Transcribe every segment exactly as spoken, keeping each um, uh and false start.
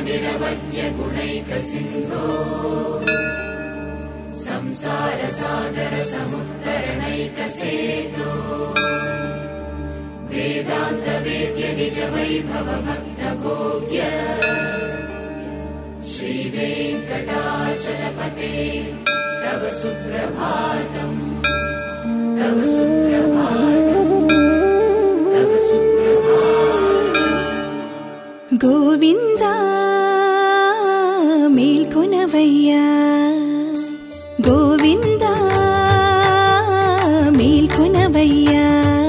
निरवध्यगुणैकसिन्धो संसारसागरसमुत्तरणैकसेतु वेदान्तवेद्य निजवैभवभक्तभोग्य श्रीवेङ्कटाचलपते तव सुप्रभातम् तव सुप्रभातम् तव सुप्रभातम्। गोविन्दा मेल्कोनवय्या गोविन्दा मेल्कोनवय्या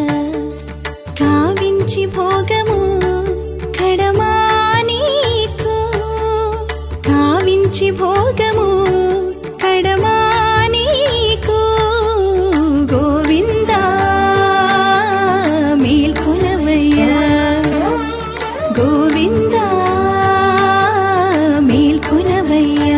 काविंचि भोगमु खडमा नीकु काविंचि भोगमु खडमा नीकु गोविन्दा मेल्कोनवय्या गोविन्दा मेल्कोनवय्या।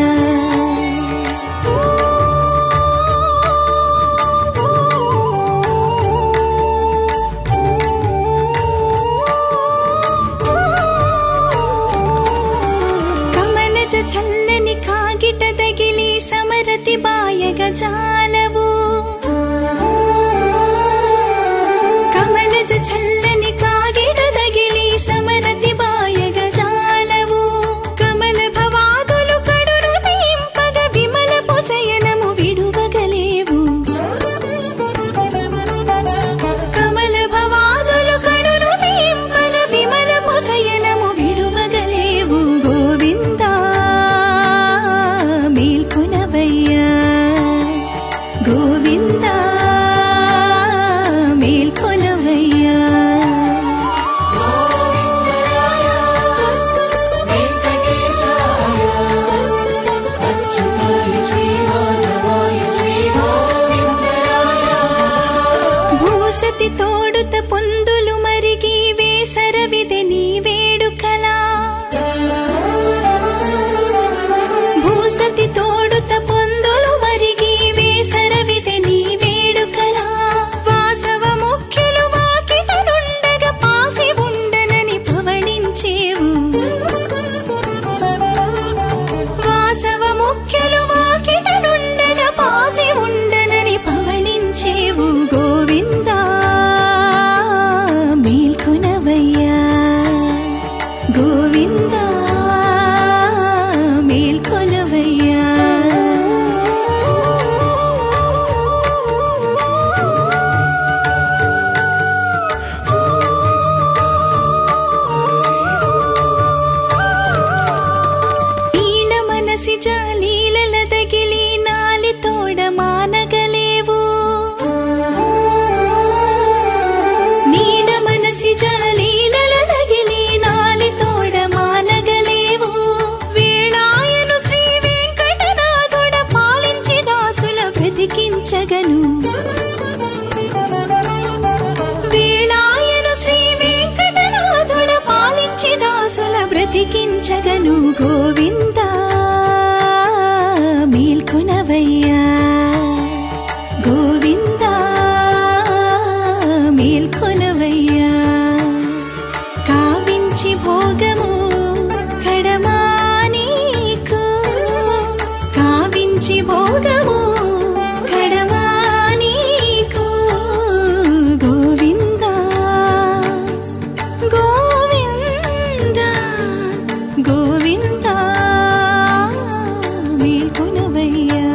చల్లని కాగిట తగిలి సమరతి బాయగ జాలవు కమలజ చల్లని కాగిట తగిలి సమరతి బాయగ జాలవు కమల భవాదులు కడును తీంపగ విమల పొసయనము విడువగలేవు కమల భవాదులు కడును తీంపగ విమల పొసయనము విడువగలేవు గోవిందా गोविन्दा मेल्कोनवय्या। భూసతి తోడుత పొందులు మరిగి వేసరవిదే నీ వేడుకలా భూసతి తోడుత పొందులు మరిగి వేసరవిదే నీ వేడుకలా వాసవ ముఖ్యులు వాకిట నుండగ పాసి ఉండనని పవళించేవు వాసవ ముఖ్యులు వాకిట నుండగ పాసి ఉండనని పవళించేవు గోవిందా మేల్కొనవయ్యా గోవిందా మేల్కొనవయ్యా। ఈల మనసి జాలీలల తగిలి నాలి తోడ మానగలేవు నీడ మనసి జాలీలల తగిలి నాలి తోడ మానగలేవు వేళాయను శ్రీ వెంకటనాథుడ పాలించి దాసుల బ్రతికించగను వేళాయను శ్రీ వెంకటనాథుడ పాలించి దాసుల బ్రతికించగను గోవిందా మేల్కొనవయ్యా గోవిందా మేల్కొనవయ్యా కావించి భోగము ఖడమా నీకు కావించి భోగము ఖడమా నీకు గోవిందా గోవిందా గోవిందా మేల్కొనవయ్యా।